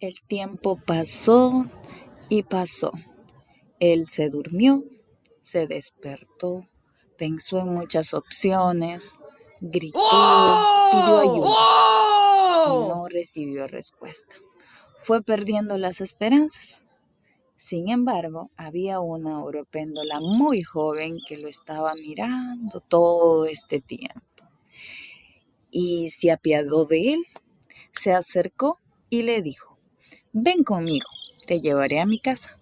El tiempo pasó y pasó. Él se durmió, se despertó, pensó en muchas opciones, gritó, pidió ayuda y no recibió respuesta. Fue perdiendo las esperanzas. Sin embargo, había una oropéndola muy joven que lo estaba mirando todo este tiempo y se apiadó de él, se acercó y le dijo: «Ven conmigo, te llevaré a mi casa».